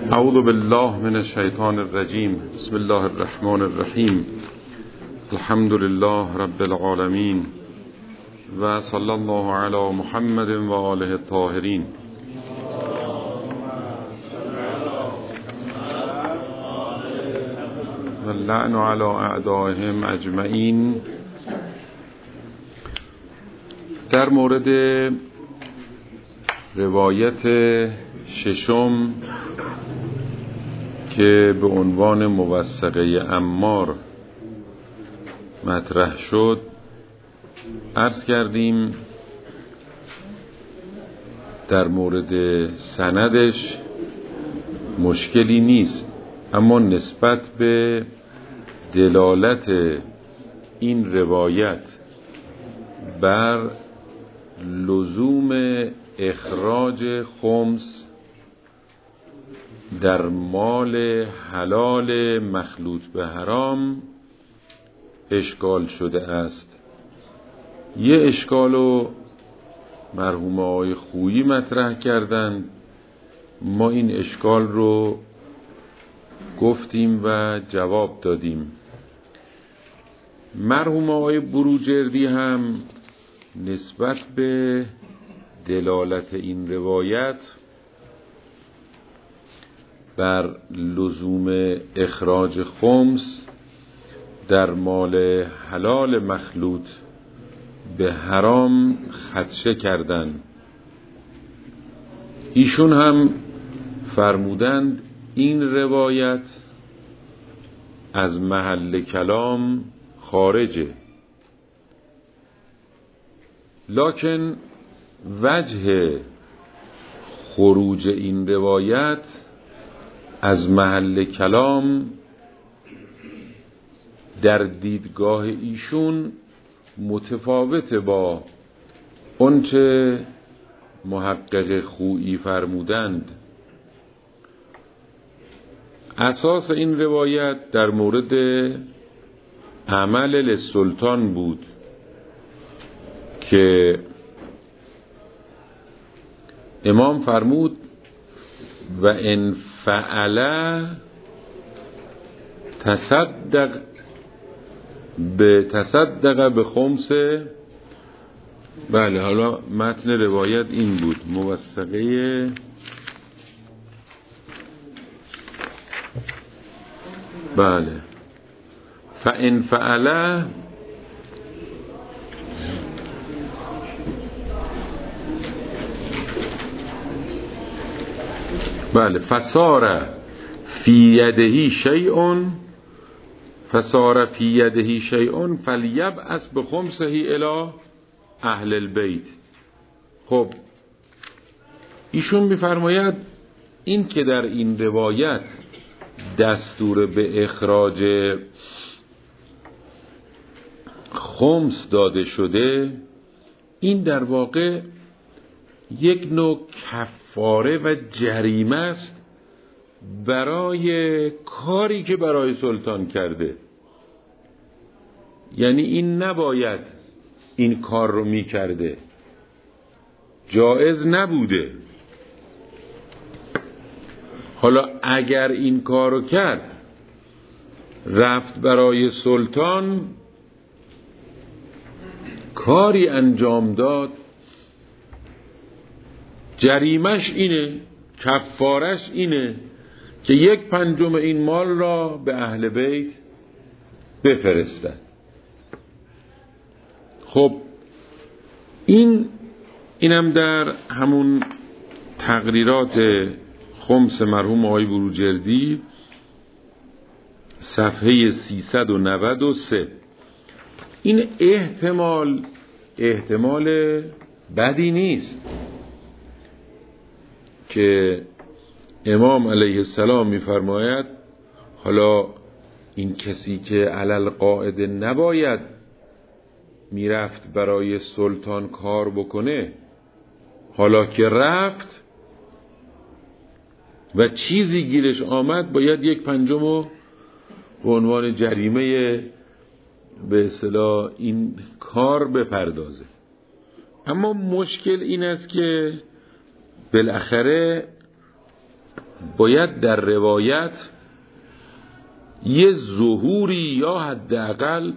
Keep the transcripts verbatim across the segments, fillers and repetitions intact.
اعوذ بالله من الشیطان الرجیم. بسم الله الرحمن الرحیم. الحمد لله رب العالمین و صلی الله علی محمد و آله الطاهرین. و اللعن علی اعدائهم اجمعین. در مورد روایت ششم که به عنوان موثقه عمار مطرح شد عرض کردیم در مورد سندش مشکلی نیست، اما نسبت به دلالت این روایت بر لزوم اخراج خمس در مال حلال مخلوط به حرام اشکال شده است. یه اشکالو مرحوم آقای خویی مطرح کردن، ما این اشکال رو گفتیم و جواب دادیم. مرحوم آقای بروجردی هم نسبت به دلالت این روایت بر لزوم اخراج خمس در مال حلال مخلوط به حرام خدشه کردند. ایشون هم فرمودند این روایت از محل کلام خارجه، لکن وجه خروج این روایت از محل کلام در دیدگاه ایشون متفاوت با اونچه محقق خویی فرمودند. اساس این روایت در مورد عمل للسلطان بود که امام فرمود و ان فعل تصدق به تصدق به خمس. بله، حالا متن روایت این بود، موثقه بله فان فعل بله فصار فی یده شیء فصار فی یده شیء فلیبعث بخمسه الی اهل البیت. خب ایشون میفرماید این که در این روایت دستور به اخراج خمس داده شده، این در واقع یک نوع کفاره و جریمه است برای کاری که برای سلطان کرده. یعنی این نباید این کار رو می کرده، جایز نبوده. حالا اگر این کار رو کرد، رفت برای سلطان کاری انجام داد، جریمش اینه، کفارش اینه که یک پنجم این مال را به اهل بیت بفرستن. خب این اینم در همون تقریرات خمس مرحوم آقای بروجردی صفحه سیصد و نود و سه. این احتمال احتمال بدی نیست که امام علیه السلام می‌فرماید حالا این کسی که علل قاعده نباید میرفت برای سلطان کار بکنه، حالا که رفت و چیزی گیرش آمد باید یک پنجمو به عنوان جریمه به اصطلاح این کار بپردازه. اما مشکل این است که بالاخره باید در روایت یه ظهوری یا حداقل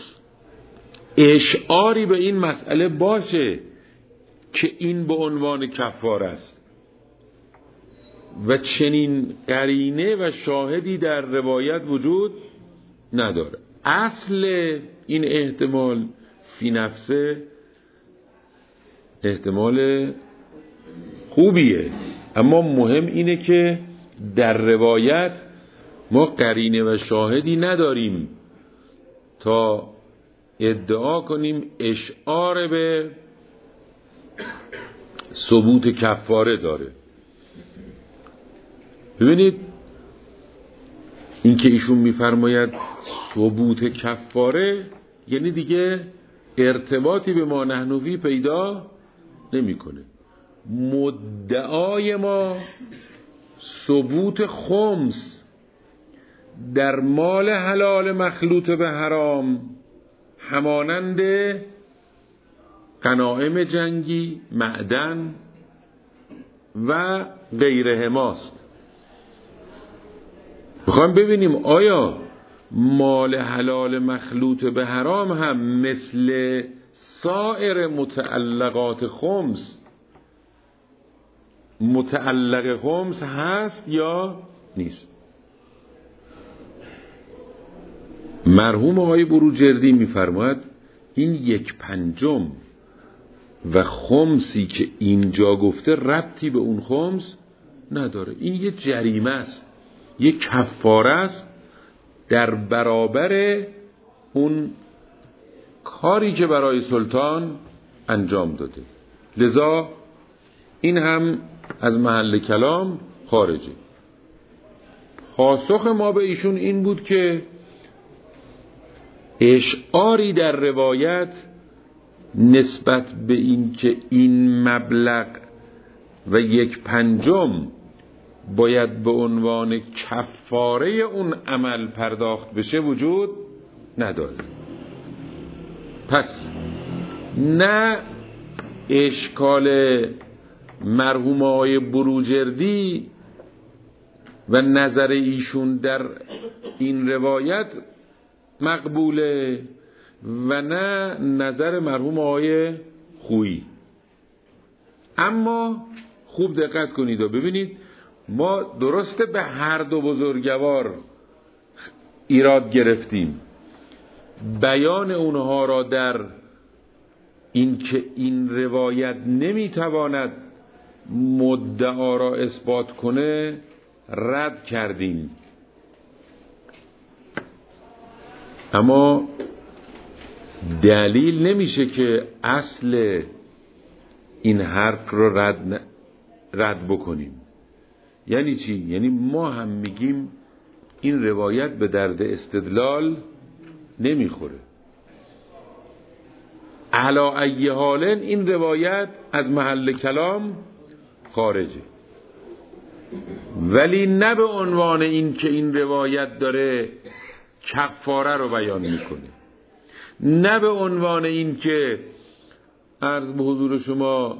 اشعاری به این مسئله باشه که این به عنوان کفاره است و چنین قرینه و شاهدی در روایت وجود نداره. اصل این احتمال فی نفسه احتمال خوبیه، اما مهم اینه که در روایت ما قرینه و شاهدی نداریم تا ادعا کنیم اشعار به ثبوت کفاره داره. ببینید این که ایشون میفرماید ثبوت کفاره یعنی دیگه ارتباطی به ما نحنوی پیدا نمیکنه. مدعای ما ثبوت خمس در مال حلال مخلوط به حرام همانند غنایم جنگی، معدن و غیره ماست. میخوایم ببینیم آیا مال حلال مخلوط به حرام هم مثل سایر متعلقات خمس متعلق خمس هست یا نیست؟ مرحوم آقای بروجردی میفرماید این یک پنجم و خمسی که اینجا گفته ربطی به اون خمس نداره. این یه جریمه است، یه کفاره است در برابر اون کاری که برای سلطان انجام داده. لذا این هم از محل کلام خارجه. پاسخ ما به ایشون این بود که اشعاری در روایت نسبت به این که این مبلغ و یک پنجم باید به عنوان کفاره اون عمل پرداخت بشه وجود نداره. پس نه اشکال مرحوم آقای بروجردی و نظر ایشون در این روایت مقبوله و نه نظر مرحوم آقای خویی. اما خوب دقت کنید و ببینید ما درسته به هر دو بزرگوار ایراد گرفتیم، بیان اونها را در این که این روایت نمیتواند مدعا را اثبات کنه رد کردیم، اما دلیل نمیشه که اصل این حرف را رد, رد بکنیم. یعنی چی؟ یعنی ما هم میگیم این روایت به درد استدلال نمیخوره. علا ای حالن این روایت از محل کلام خارجه، ولی نه به عنوان این که این روایت داره کفاره رو بیان میکنه، نه به عنوان این که عرض به حضور شما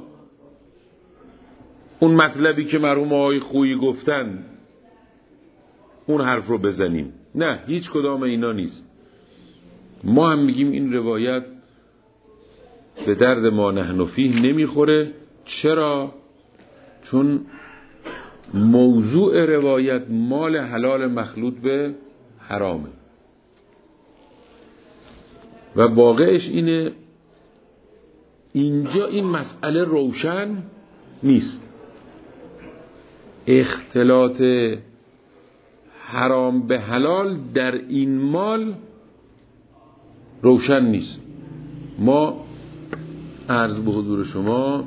اون مطلبی که مرحوم آقای خویی گفتن اون حرف رو بزنیم. نه، هیچ کدام اینا نیست. ما هم میگیم این روایت به درد ما نحن فیه نمیخوره. چرا؟ چون موضوع روایت مال حلال مخلوط به حرامه و واقعش اینه اینجا این مسئله روشن نیست. اختلاط حرام به حلال در این مال روشن نیست. ما عرض به حضور شما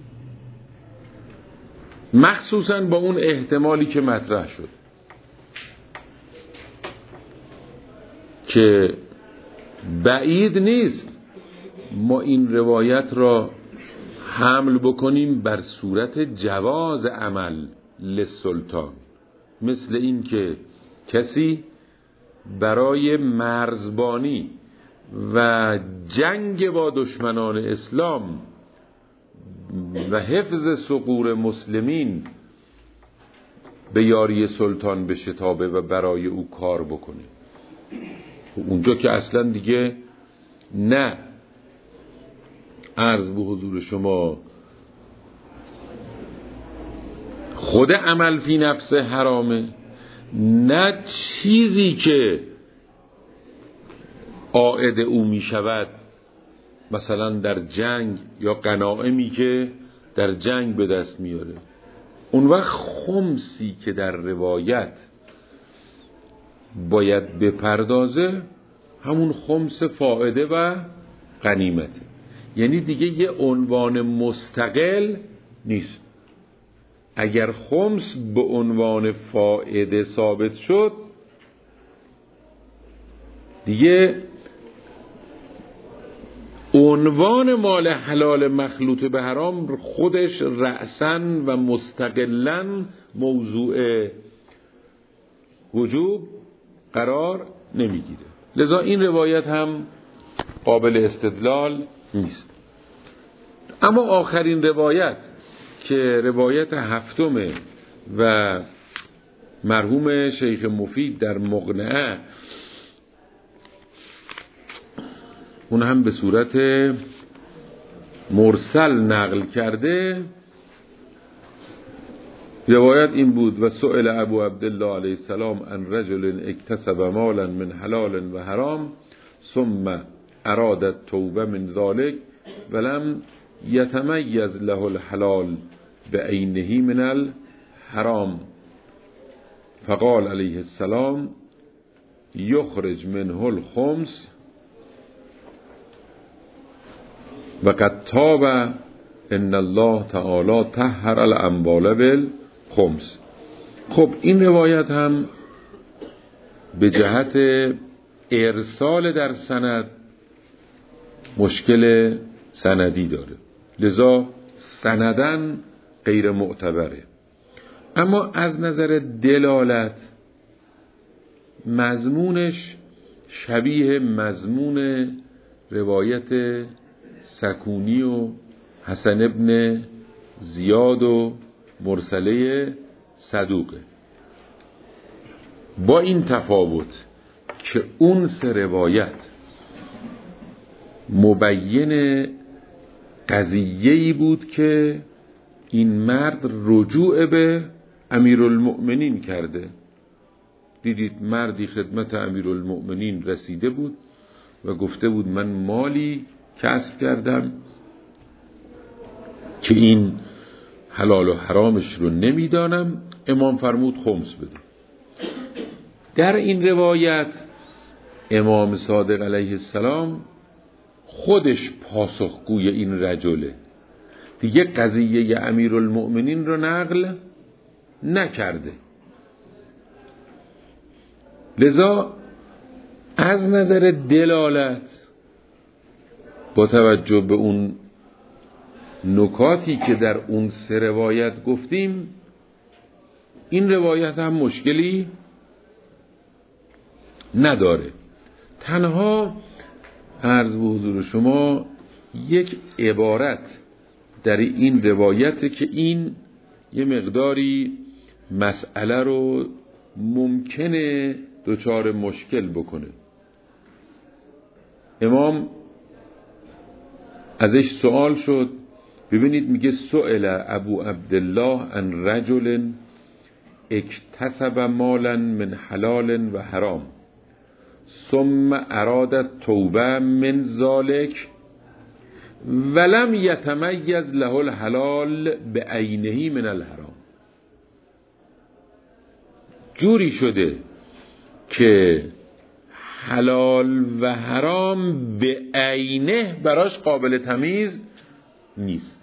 مخصوصا با اون احتمالی که مطرح شد که بعید نیست ما این روایت را حمل بکنیم بر صورت جواز عمل للسلطان، مثل این که کسی برای مرزبانی و جنگ با دشمنان اسلام و حفظ ثغور مسلمین به یاری سلطان بشتابه و برای او کار بکنه. اونجا که اصلا دیگه نه عرض به حضور شما خود عمل فی نفس حرامه، نه چیزی که عائد او می شود مثلا در جنگ یا غنایمی که در جنگ به دست میاره. اون وقت خمسی که در روایت باید بپردازه همون خمس فائده و غنیمته، یعنی دیگه یه عنوان مستقل نیست. اگر خمس به عنوان فائده ثابت شد دیگه عنوان مال حلال مخلوط به حرام خودش رأساً و مستقلاً موضوع وجوب قرار نمیگیره. لذا این روایت هم قابل استدلال نیست. اما آخرین روایت که روایت هفتمه و مرحوم شیخ مفید در مقنعه اون هم به صورت مرسل نقل کرده، روایت این بود: و سئل ابو عبدالله علیه السلام عن رجل اکتسب مالا من حلال و حرام ثم اراد التوبه من ذلك ولم یتمیز له الحلال بعینه من الحرام فقال علیه السلام یخرج منه الخمس و قد تاب ان الله تعالی طهر الاموال بالخمس. خب این روایت هم به جهت ارسال در سند مشکل سندی داره، لذا سندن غیر معتبره. اما از نظر دلالت مضمونش شبیه مضمون روایت سکونی و حسن ابن زیاد و مرسله صدوقه، با این تفاوت که اون سه روایت مبین قضیه‌ای بود که این مرد رجوع به امیرالمؤمنین کرده. دیدید مردی خدمت امیرالمؤمنین رسیده بود و گفته بود من مالی کسب کردم که این حلال و حرامش رو نمیدانم، امام فرمود خمس بده. در این روایت امام صادق علیه السلام خودش پاسخگوی این رجله، دیگه قضیه امیرالمؤمنین رو نقل نکرده. لذا از نظر دلالت با توجه به اون نکاتی که در اون سه روایت گفتیم این روایت هم مشکلی نداره. تنها عرض به حضور شما یک عبارت در این روایت که این یه مقداری مسئله رو ممکنه دچار مشکل بکنه. امام ازش سوال شد، ببینید میگه سئل ابو عبدالله عن رجل اکتسب مالا من حلال و حرام ثم اراد توبه من ذلك ولم یتمیز له الحلال بعینه من الحرام. جوری شده که حلال و حرام به عینه براش قابل تمیز نیست.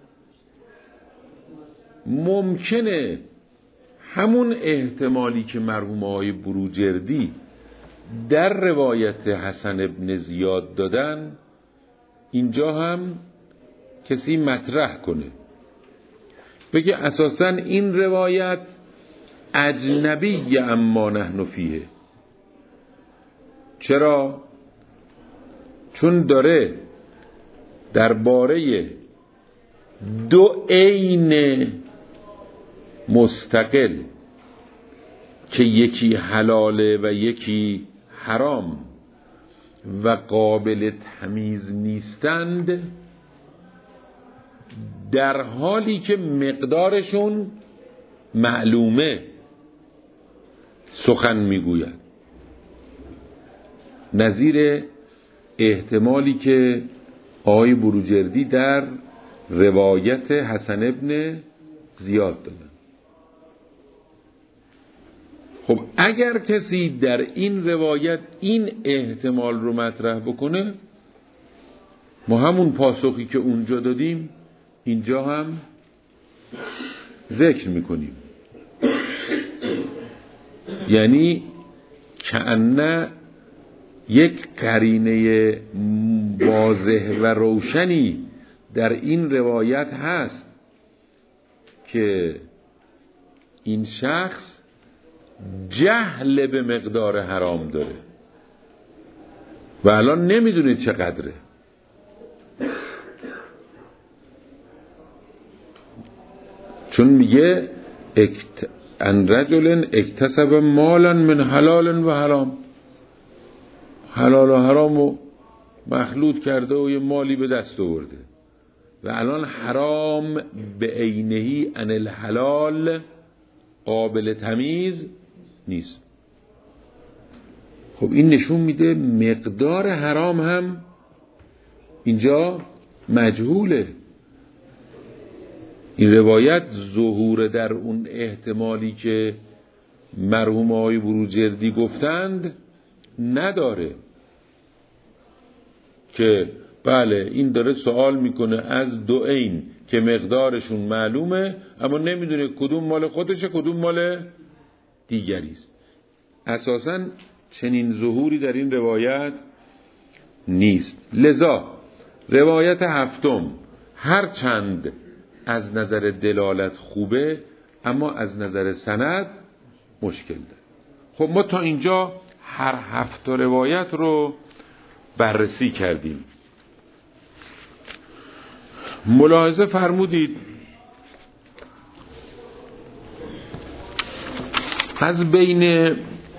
ممکنه همون احتمالی که مرحوم آقای بروجردی در روایت حسن ابن زیاد دادن اینجا هم کسی مطرح کنه، بگه اساساً این روایت اجنبی اما نحن فیه. چرا؟ چون داره درباره دو عین مستقل که یکی حلاله و یکی حرام و قابل تمیز نیستند، در حالی که مقدارشون معلومه سخن میگوید، نظیر احتمالی که آقای بروجردی در روایت حسن ابن زیاد دادن. خب اگر کسی در این روایت این احتمال رو مطرح بکنه، ما همون پاسخی که اونجا دادیم اینجا هم ذکر میکنیم، یعنی کأنه یک قرینه واضح و روشنی در این روایت هست که این شخص جهل به مقدار حرام داره و الان نمیدونه چقدره. چون میگه اکت... ان رجل اکتسب مالا من حلال و حرام، حلال و حرامو مخلوط کرده و یه مالی به دست آورده و الان حرام به عینهی ان الحلال قابل تمیز نیست. خب این نشون میده مقدار حرام هم اینجا مجهوله. این روایت ظهور در اون احتمالی که مرحوم آقای بروجردی گفتند نداره که بله این داره سوال میکنه از دو عین که مقدارشون معلومه اما نمیدونه کدوم مال خودشه کدوم مال دیگری است. اساساً چنین ظهوری در این روایت نیست. لذا روایت هفتم هر چند از نظر دلالت خوبه اما از نظر سند مشکل داره. خب ما تا اینجا هر هفت روایت رو بررسی کردیم. ملاحظه فرمودید از بین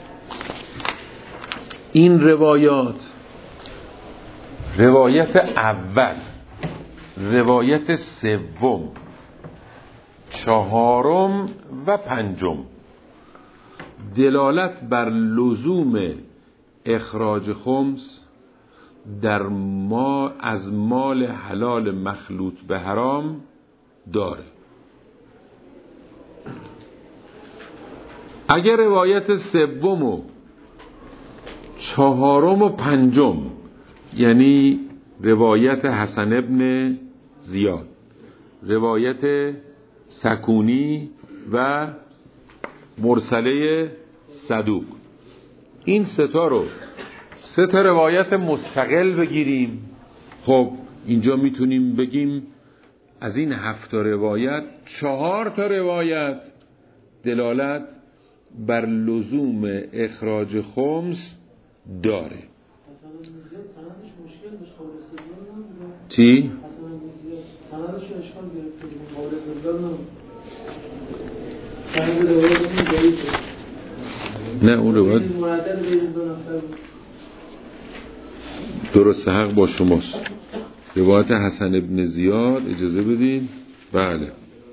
این روایات روایت اول، روایت سوم، چهارم و پنجم دلالت بر لزوم اخراج خمس در ما از مال حلال مخلوط به حرام داره. اگر روایت سوم و چهارم و پنجم یعنی روایت حسن ابن زیاد، روایت سکونی و مرسله صدوق، این ستا رو سه تا روایت مستقل بگیریم، خب اینجا میتونیم بگیم از این هفت روایت چهار تا روایت دلالت بر لزوم اخراج خمس داره. چی؟ نه اون روایت درست حق با شماست. روایت حسن ابن زیاد اجازه بدین. بله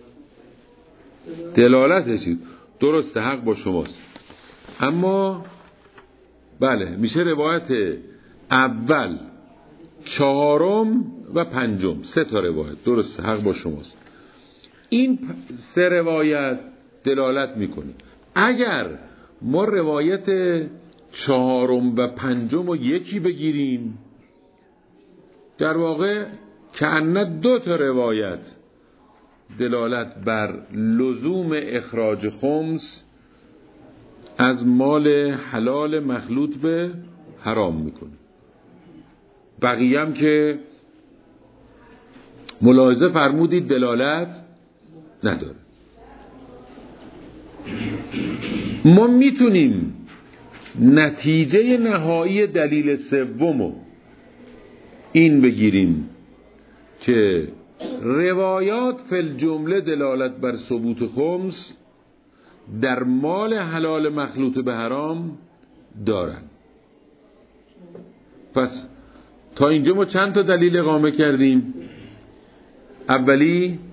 دلالتش درست حق با شماست، اما بله میشه روایت اول، چهارم و پنجم، سه تا روایت درست حق با شماست. این سه روایت دلالت میکنه. اگر ما روایت چهارم و پنجم رو یکی بگیریم در واقع کأنه دو تا روایت دلالت بر لزوم اخراج خمس از مال حلال مخلوط به حرام میکنه. بقیه هم که ملاحظه فرمودید دلالت نداره. ما میتونیم نتیجه نهایی دلیل سومو این بگیریم که روایات فی الجمله دلالت بر ثبوت خمس در مال حلال مخلوط به حرام دارن. پس تا اینجا ما چند تا دلیل اقامه کردیم؟ اولی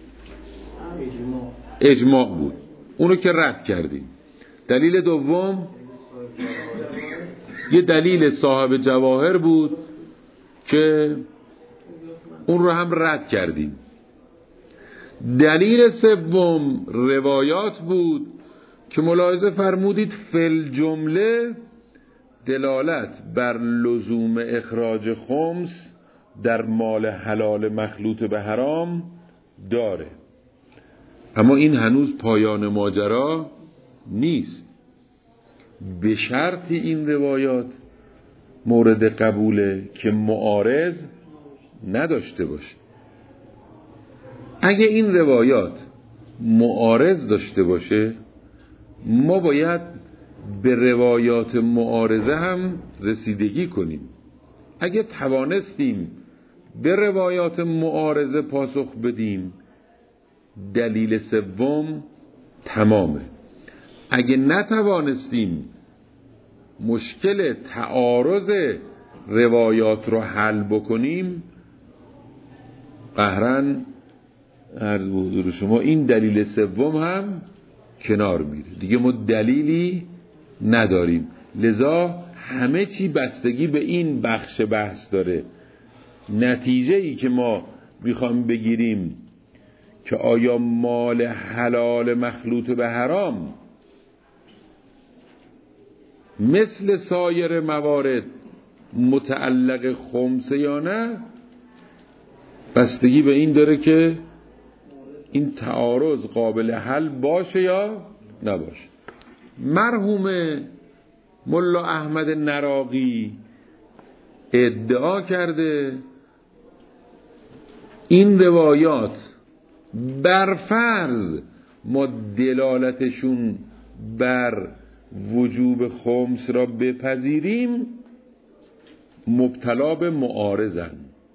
اجماع بود، اونو که رد کردیم. دلیل دوم یه دلیل صاحب جواهر بود که اون رو هم رد کردیم. دلیل سوم روایات بود که ملاحظه فرمودید فل جمله دلالت بر لزوم اخراج خمس در مال حلال مخلوط به حرام داره. اما این هنوز پایان ماجرا نیست. به شرط این روایات مورد قبوله که معارض نداشته باشه. اگه این روایات معارض داشته باشه، ما باید به روایات معارضه هم رسیدگی کنیم. اگه توانستیم به روایات معارضه پاسخ بدیم، دلیل سوم تمامه. اگه نتوانستیم مشکل تعارض روایات رو حل بکنیم، قهرن عرض به حضور شما این دلیل سوم هم کنار میره، دیگه ما دلیلی نداریم. لذا همه چی بستگی به این بخش بحث داره. نتیجه ای که ما میخوام بگیریم که آیا مال حلال مخلوط به حرام مثل سایر موارد متعلق خمسه یا نه، بستگی به این داره که این تعارض قابل حل باشه یا نباشه. مرحوم ملا احمد نراقی ادعا کرده این روایات بر فرض ما دلالتشون بر وجوب خمس را بپذیریم مبتلا به معارضن.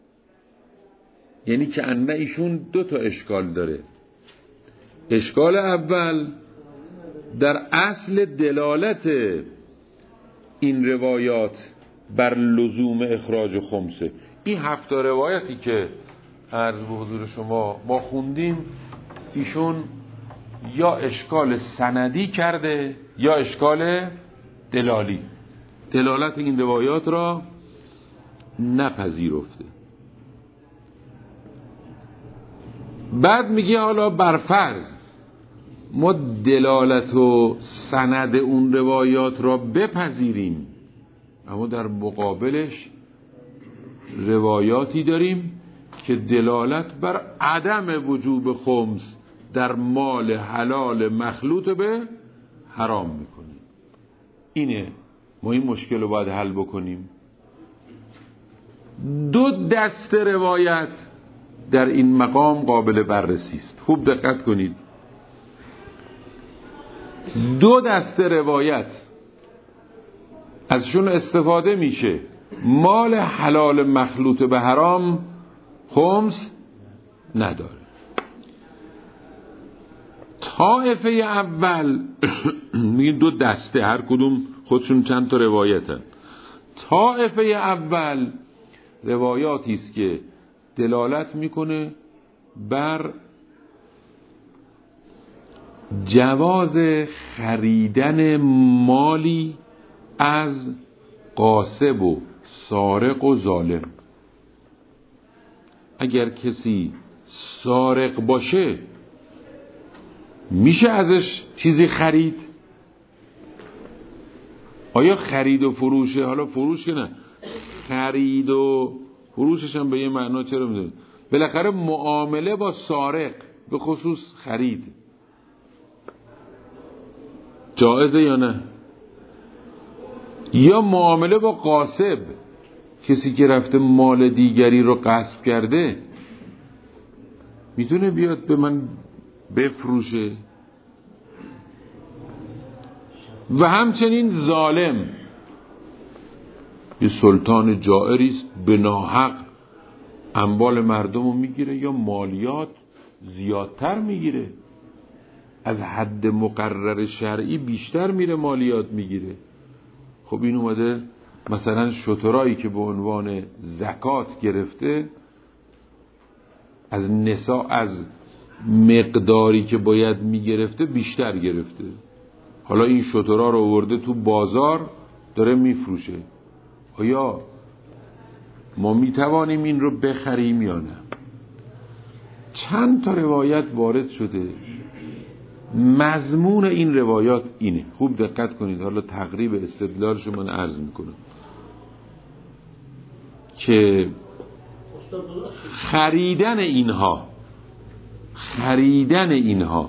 یعنی که انه ایشون دو تا اشکال داره. اشکال اول در اصل دلالت این روایات بر لزوم اخراج خمسه. این هفت روایتی که عرض به حضور شما ما خوندیم، ایشون یا اشکال سندی کرده یا اشکال دلالی، دلالت این روایات را نپذیرفته. بعد میگه حالا برفرض ما دلالت و سند اون روایات را بپذیریم، اما در مقابلش روایاتی داریم که دلالت بر عدم وجوب خمس در مال حلال مخلوط به حرام میکنیم. اینه ما این مشکل رو باید حل بکنیم. دو دست روایت در این مقام قابل بررسی است. خوب دقت کنید. دو دست روایت ازشون استفاده میشه مال حلال مخلوط به حرام خمس نداره. طائفه اول میگن دو دسته، هر کدوم خودشون چند تا روایتن. طائفه اول روایاتی است که دلالت میکنه بر جواز خریدن مالی از غاصب و سارق و ظالم. اگر کسی سارق باشه میشه ازش چیزی خرید؟ آیا خرید و فروشه، حالا فروش که نه، خرید و فروشش هم به یه معنا چرا میدونید؟ بالاخره معامله با سارق به خصوص خرید جایزه یا نه؟ یا معامله با غاصب، کسی که رفته مال دیگری رو غصب کرده میتونه بیاد به من بفروشه؟ و همچنین ظالم، یه سلطان جائری است به ناحق اموال مردم رو میگیره یا مالیات زیادتر میگیره، از حد مقرر شرعی بیشتر میره مالیات میگیره. خب این اومده مثلا شترایی که به عنوان زکات گرفته از نسا از مقداری که باید میگرفته بیشتر گرفته. حالا این شترا رو آورده تو بازار داره میفروشه. آیا ما میتوانیم این رو بخریم یا نه؟ چند تا روایت وارد شده، مضمون این روایات اینه. خوب دقت کنید، حالا تقریب استدلالشو من عرض میکنم که خریدن اینها خریدن اینها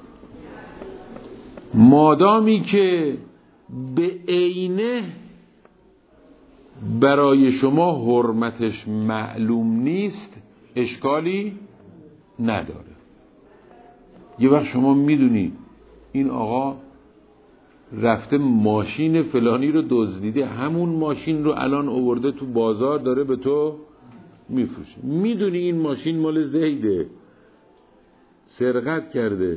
مادامی که به عینه برای شما حرمتش معلوم نیست اشکالی نداره. یه وقت شما میدونی این آقا رفته ماشین فلانی رو دزدیده، همون ماشین رو الان آورده تو بازار داره به تو میفروشه، میدونی این ماشین مال زیده، سرقت کرده،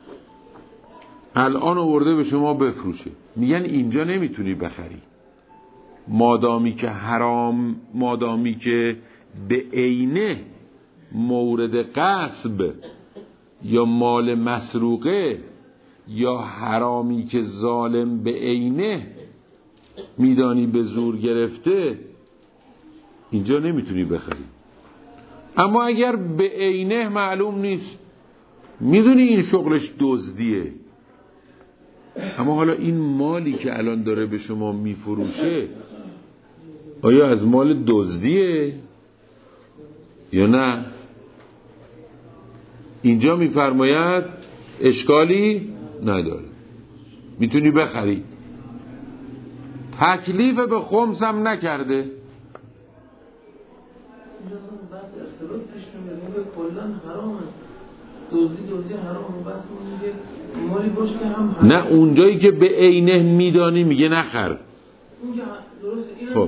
الان آورده به شما بفروشه، میگن اینجا نمیتونی بخری مادامی که حرام، مادامی که به عینه مورد غصب یا مال مسروقه یا حرامی که ظالم به عینه میدانی به زور گرفته، اینجا نمیتونی بخری. اما اگر به عینه معلوم نیست، میدونی این شغلش دزدیه، اما حالا این مالی که الان داره به شما میفروشه آیا از مال دزدیه یا نه؟ اینجا میفرماید اشکالی نداره، میتونی بخری. تکلیف به خمس هم نکرده. نه اونجایی که به عینه میدانی میگه نخر. خب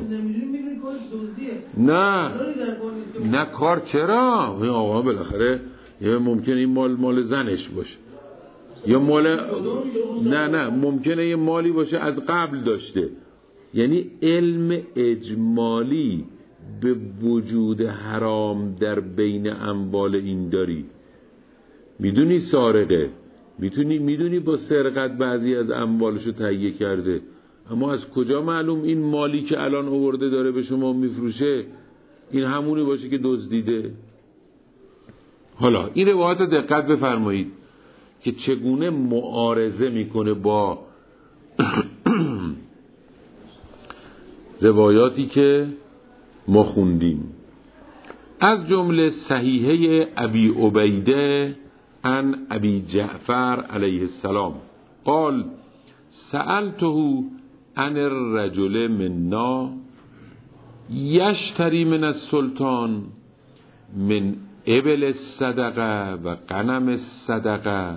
نه نه کار چرا؟ این آقا بالاخره یا ممکنه این مال مال زنش باشه یا مال نه نه ممکنه یه مالی باشه از قبل داشته. یعنی علم اجمالی به وجود حرام در بین اموال این داری. میدونی سارقه، میتونی میدونی با سرقت بعضی از اموالشو تهیه کرده، اما از کجا معلوم این مالی که الان آورده داره به شما میفروشه این همونی باشه که دزدیده؟ حالا این روایت رو دقت بفرمایید که چگونه معارضه میکنه با روایاتی که ما خوندیم. از جمله صحیحه ابی عبیده عن ابی جعفر علیه السلام قال سألته عن الرجل منا یشتری من السلطان من ابل الصدقه و غنم الصدقه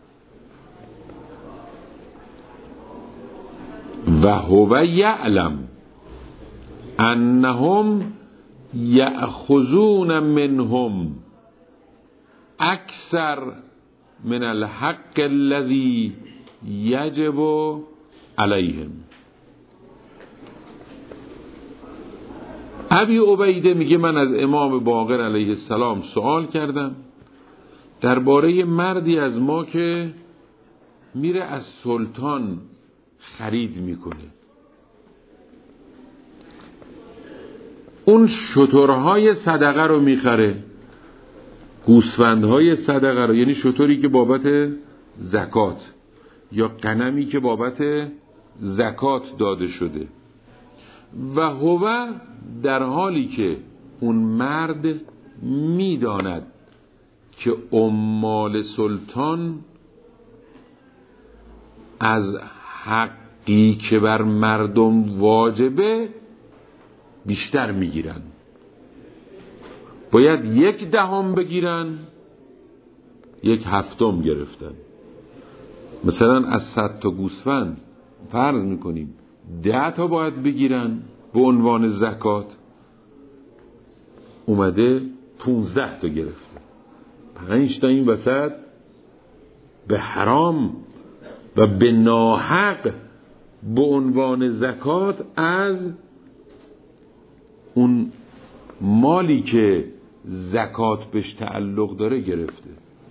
و هو یعلم انهم یأخذون منهم اکثر من الحق الذی یجب علیهم. ابی عبیده میگه من از امام باقر علیه السلام سوال کردم درباره مردی از ما که میره از سلطان خرید میکنه. اون شترهای صدقه رو میخره، گوسفندهای صدقه رو، یعنی شتری که بابت زکات یا غنمی که بابت زکات داده شده. و هو در حالی که اون مرد میداند که عمال سلطان از حقی که بر مردم واجبه بیشتر میگیرن، باید یک دهم بگیرن، یک هفتم گرفتن. مثلا از صد تا گوسفند فرض میکنیم ده تا باید بگیرن به عنوان زکات، اومده پونزده تا گرفته، پنج تا این وسط به حرام و به ناحق به عنوان زکات از اون مالی که زکات بهش تعلق داره گرفته.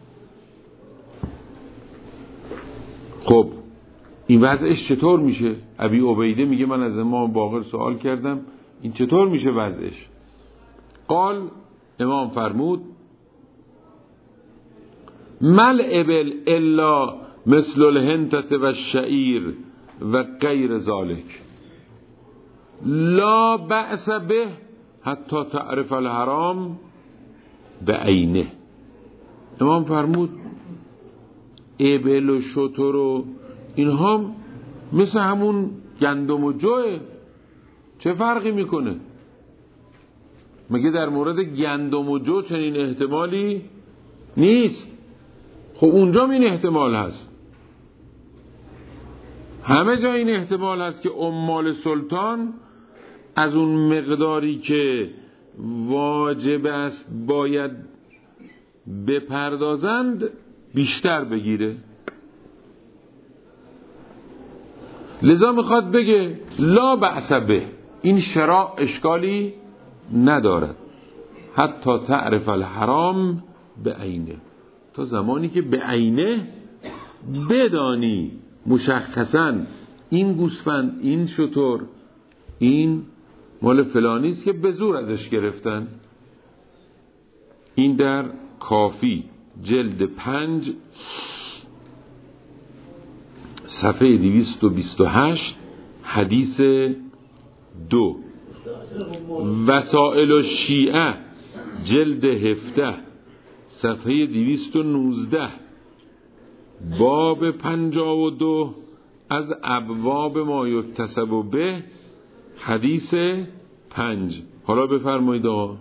خب این وضعش چطور میشه؟ ابی عبیده میگه من از امام باقر سوال کردم این چطور میشه وضعش؟ قال امام فرمود مل ابل الا مثل الهنتت و الشعیر و غیر ذالک لا بأس به حتی تعرف الحرام به عینه. امام فرمود ابل و شتر و اینها مثل همون گندم و جوه، چه فرقی میکنه؟ مگه در مورد گندم و جو چنین احتمالی نیست؟ خب اونجا این احتمال هست، همه جا این احتمال هست که عمال سلطان از اون مقداری که واجب است باید بپردازند بیشتر بگیره. لذا میخواد بگه لا بأس به، این شراع اشکالی ندارد، حتی تعرف الحرام به عینه، تا زمانی که به عینه بدانی مشخصا این گوسفند این شتر این مال فلانیست که به زور ازش گرفتن. این در کافی جلد پنج صفحه دویست و بیست و هشت حدیث دو. وسائل الشیعه جلد هفده صفحه دویست و نوزده باب پنجاه و دو از ابواب ما یکتسب به حدیث پنج. حالا بفرمایید آقا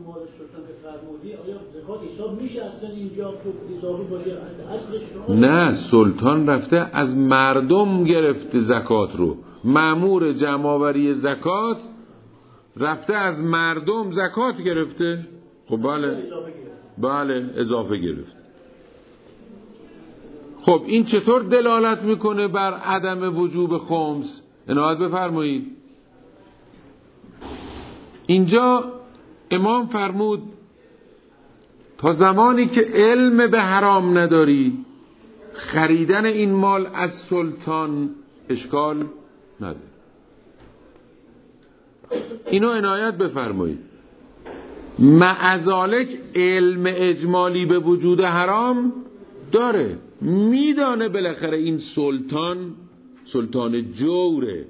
نه، سلطان رفته از مردم گرفته زکات رو، مأمور جمع‌آوری زکات رفته از مردم زکات گرفته. خب بله بله اضافه گرفته. خب این چطور دلالت میکنه بر عدم وجوب خمس؟ عنایت بفرمایید. اینجا امام فرمود تا زمانی که علم به حرام نداری خریدن این مال از سلطان اشکال نداره. اینو عنایت بفرمایید. معذالک علم اجمالی به وجود حرام داره، میدانه بالاخره این سلطان سلطان جوره،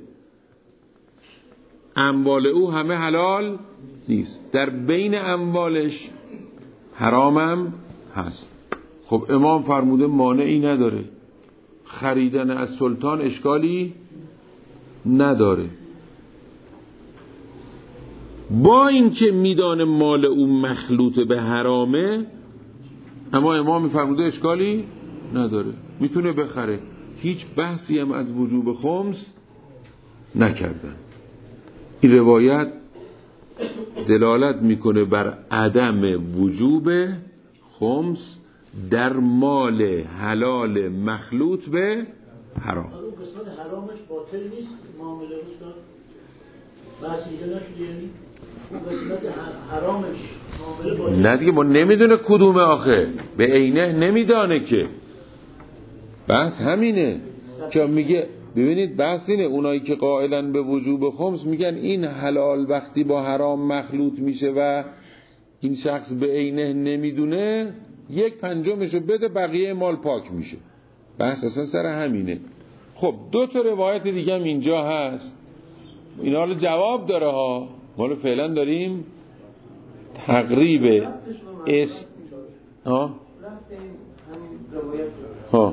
اموال او همه حلال نیست، در بین اموالش حرامم هست. خب امام فرموده مانعی نداره، خریدن از سلطان اشکالی نداره، با اینکه میدانه مال او مخلوط به حرامه، اما امام فرموده اشکالی نداره، میتونه بخره. هیچ بحثی هم از وجوب خمس نکردن. این روایت دلالت میکنه بر عدم وجوب خمس در مال حلال مخلوط به حرام. اون قسمت حرامش باطل نیست معامله استاد؟ بحث اینجا نشده، یعنی اون قسمت حرامش معامله باطل نه دیگه، ما نمیدونه کدومه آخه، به عینه نمیدانه که. بحث همینه که میگه ببینید بحث اینه، اونایی که قائلن به وجوب خمس میگن این حلال وقتی با حرام مخلوط میشه و این شخص به عینه نمیدونه یک پنجمشو بده بقیه مال پاک میشه. بحث اصلا سر همینه. خب دو تا روایت دیگه هم اینجا هست، اینا حالا جواب داره ها، ما رو فعلا داریم تقریب اس ها ها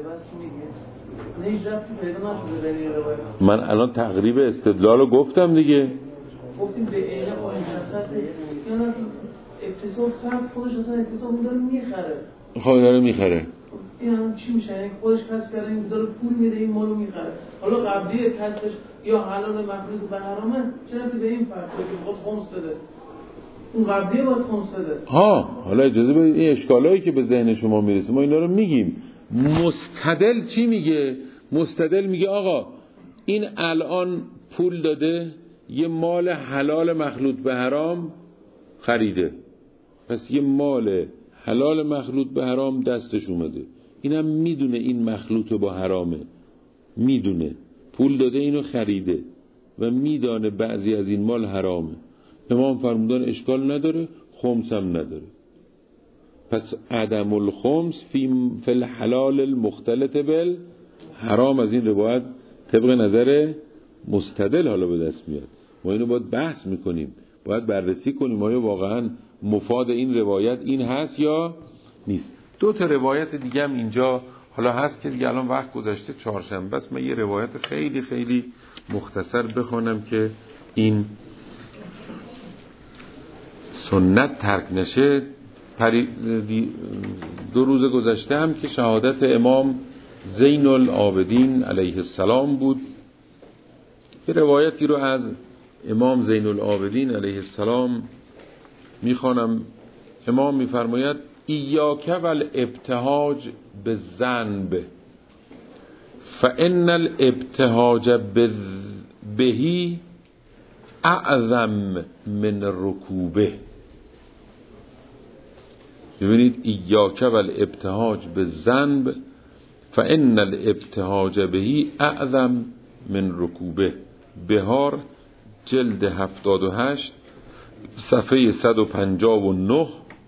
من الان تقریب استدلال رو گفتم دیگه، گفتیم به عینه با این شخص یعنی اتصال فرد خودش اصلا اتصال داره میخره، خب داره میخره، این هم چی میشه؟ یعنی خودش کسب کرده این داره پول میده این مالو میخره. حالا قبلی کسبش یا حلال مخلوط به حرامه، چرا که به این فرد که خود خمس بده اون قبلی باید خمس بده؟ ها حالا اجازه بدید این اشکالایی که به ذهن شما میرسه ما اینا رو میگیم، مستدل چی میگه؟ مستدل میگه آقا این الان پول داده، یه مال حلال مخلوط به حرام خریده، پس یه مال حلال مخلوط به حرام دستش اومده، اینم میدونه این مخلوط با حرامه، میدونه پول داده اینو خریده و میدانه بعضی از این مال حرامه. امام فرمودن اشکال نداره، خمس هم نداره. پس عدم الخمس فی الحلال المختلط بال حرام از این روایت طبق نظر مستدل حالا به دست میاد. ما اینو باید بحث میکنیم، باید بررسی کنیم آیا واقعا مفاد این روایت این هست یا نیست. دو تا روایت دیگه هم اینجا حالا هست که دیگه الان وقت گذشته چهارشنبه است. من یه روایت خیلی خیلی مختصر بخونم که این سنت ترک نشه. دو روز گذشته هم که شهادت امام زین العابدین علیه السلام بود. یه روایتی رو از امام زین العابدین علیه السلام میخوانم. امام میفرماید ایاک والابتهاج بالذنب فان الابتهاج به اعظم من رکوبه. ببینید ایاک والابتهاج بالذنب فان الابتهاج به اعظم من رکوبه. بهار جلد هفتاد و هشت صفحه صد و پنجاه و نه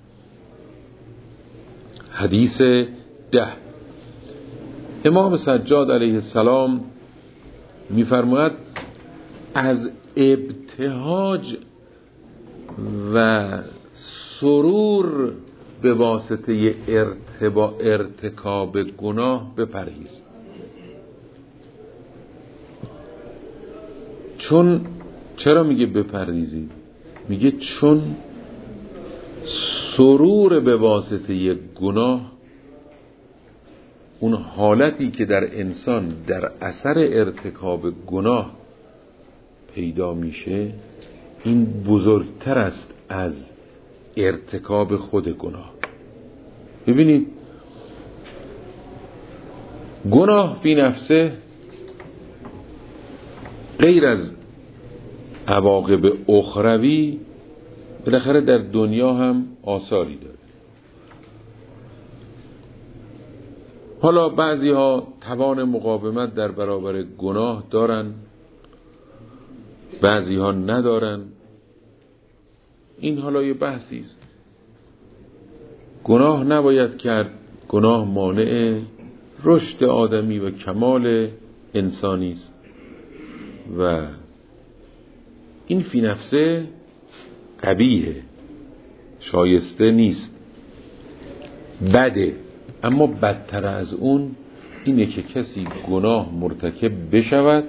حدیث ده. امام سجاد علیه السلام میفرماید از ابتهاج و سرور به واسطه ارتبا ارتکاب گناه بپرهیز. چون چرا میگه بپرهیزید؟ میگه چون سرور به واسطه گناه، اون حالتی که در انسان در اثر ارتکاب گناه پیدا میشه، این بزرگتر است از ارتکاب خود گناه. ببینید گناه فی نفسه غیر از عواقب اخروی بالاخره در دنیا هم آثاری داره. حالا بعضی ها توان مقاومت در برابر گناه دارن، بعضی ها ندارن. این حالا یه بحثی است. گناه نباید کرد، گناه مانع رشد آدمی و کمال انسانی است و این فی نفسه قبیحه، شایسته نیست، بده. اما بدتر از اون اینه که کسی گناه مرتکب بشود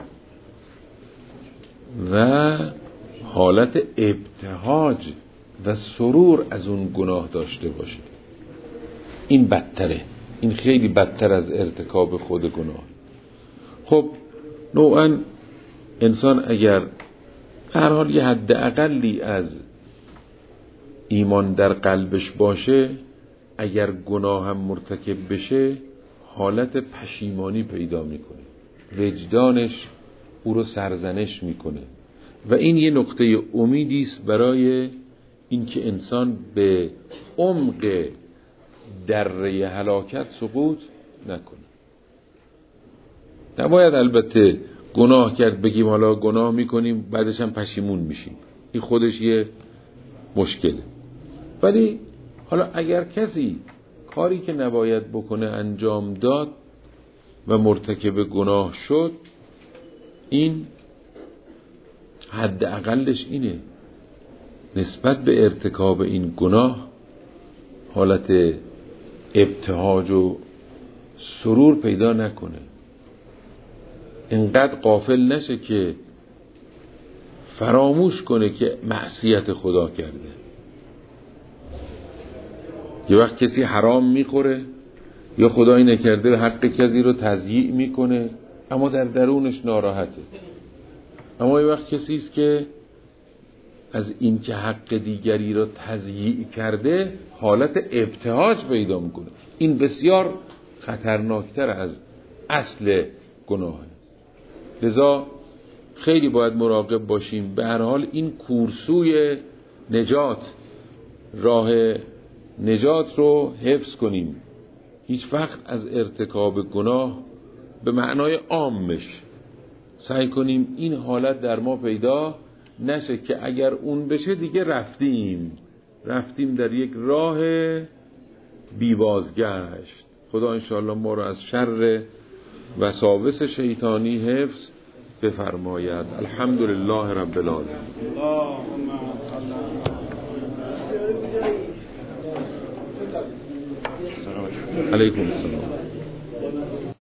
و حالت ابتهاج و سرور از اون گناه داشته باشه. این بدتره، این خیلی بدتر از ارتکاب خود گناه. خب نوعا انسان اگر هر حال یه حد اقلی از ایمان در قلبش باشه، اگر گناه هم مرتکب بشه حالت پشیمانی پیدا میکنه، وجدانش او رو سرزنش میکنه و این یه نقطه امیدی است برای اینکه انسان به عمق دره هلاکت سقوط نکنه. نباید البته گناه کرد بگیم حالا گناه میکنیم بعدش هم پشیمون میشیم، این خودش یه مشکله. ولی حالا اگر کسی کاری که نباید بکنه انجام داد و مرتکب گناه شد، این حد اقلش اینه نسبت به ارتکاب این گناه حالت ابتهاج و سرور پیدا نکنه، اینقدر غافل نشه که فراموش کنه که معصیت خدا کرده. یه وقت کسی حرام میخوره یا خدایی نکرده حق کسی رو تضییع میکنه اما در درونش ناراحته. اما یه وقت کسی است که از این که حق دیگری رو تضییع کرده حالت ابتهاج پیدا میکنه. این بسیار خطرناکتر از اصل گناهه. لذا خیلی باید مراقب باشیم. به هر حال این کورسوی نجات، راه نجات رو حفظ کنیم. هیچ وقت از ارتکاب گناه به معنای عامش سعی کنیم این حالت در ما پیدا نشه که اگر اون بشه دیگه رفتیم رفتیم در یک راه بی بازگشت. خدا انشاءالله ما رو از شر وساوس شیطانی حفظ بفرماید. الحمدلله رب العالمین. اللهم صل علیکم السلام.